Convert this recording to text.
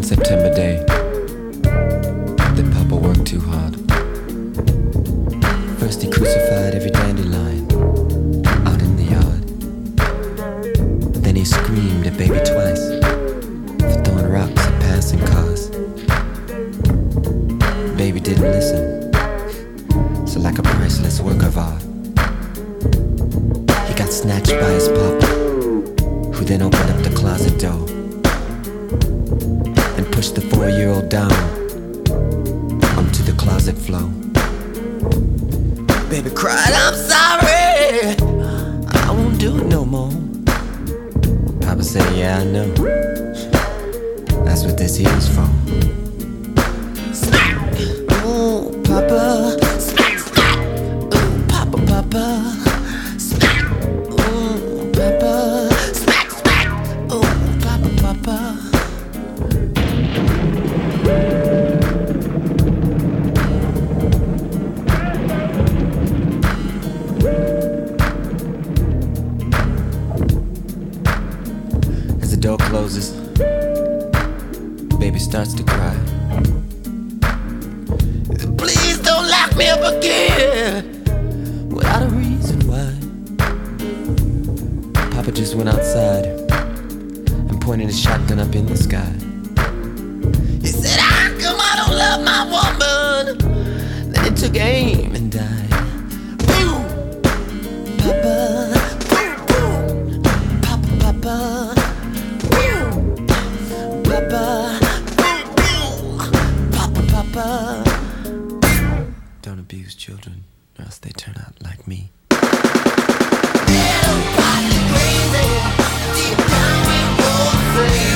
September day that Papa worked too hard. First he crucified every dandelion out in the yard. Then he screamed at baby twice for throwing rocks at passing cars. Baby didn't listen, so like a priceless work of art, he got snatched by his papa, who then opened up the closet door and pushed the 4-year-old down onto the closet floor. Baby cried, I'm sorry, I won't do it no more. Papa said, yeah, I know, that's what this here's for. Smack! Ooh, Papa. Smack, smack! Ooh, Papa, Papa. Smack! Ooh, Papa. Smack, smack! Ooh, Papa, Papa. As the door closes, baby starts to cry. Please don't lock me up again without a reason why. Papa just went outside and pointed his shotgun up in the sky. He said, how come I don't love my woman? Then he took aim and died. Boom! Papa, boom, boom. Papa, Papa, boom. Papa, boom, boom. Papa, Papa. Don't abuse children, or else they turn out like me. Everybody crazy, deep down we both say